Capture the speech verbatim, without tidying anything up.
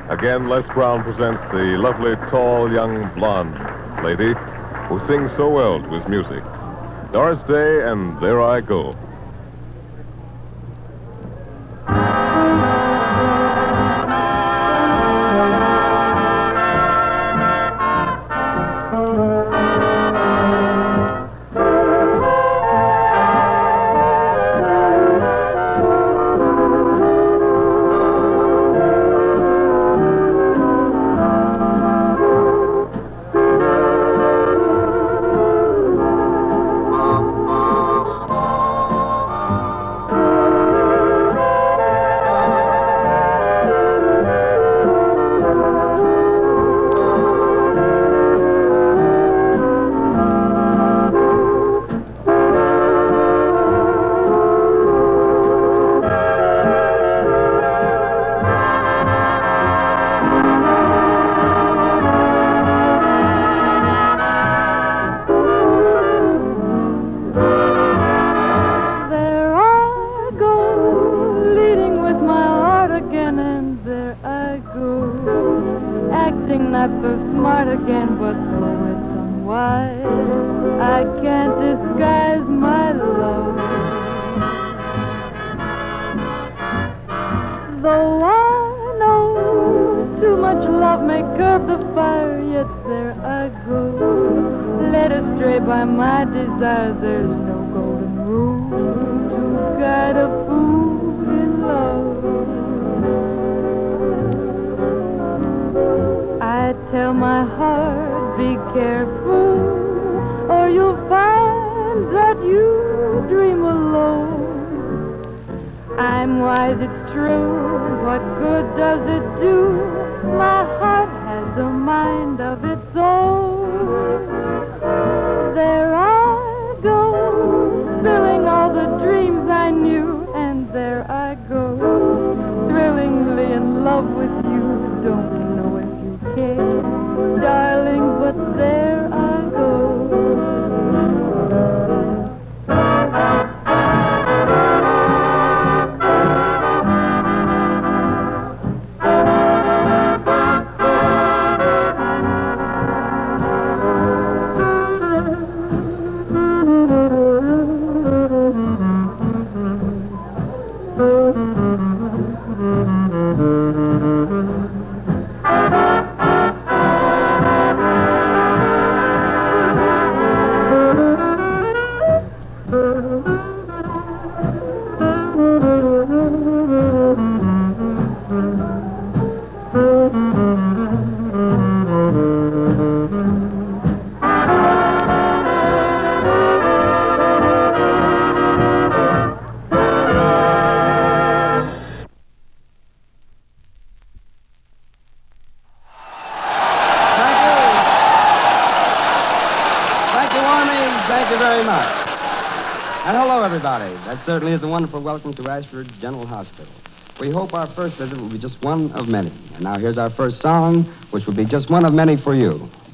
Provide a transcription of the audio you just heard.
Again, Les Brown presents the lovely, tall, young blonde lady who sings so well to his music. Doris Day and There I Go. Not so smart again, but though it's unwise, I can't disguise my love. Though I know too much love may curb the fire, yet there I go, led astray by my desire. There's no golden rule to guide a fool in love. I tell my heart, be careful, or you'll find that you dream alone. I'm wise, it's true, what good does it do? My heart has a mind of its own. There I go, spilling all the dreams I knew, and there I go, thrillingly in love with you. Don't darling, but there I go. Thank you very much. And hello, everybody. That certainly is a wonderful welcome to Ashford General Hospital. We hope our first visit will be just one of many. And now here's our first song, which will be just one of many for you.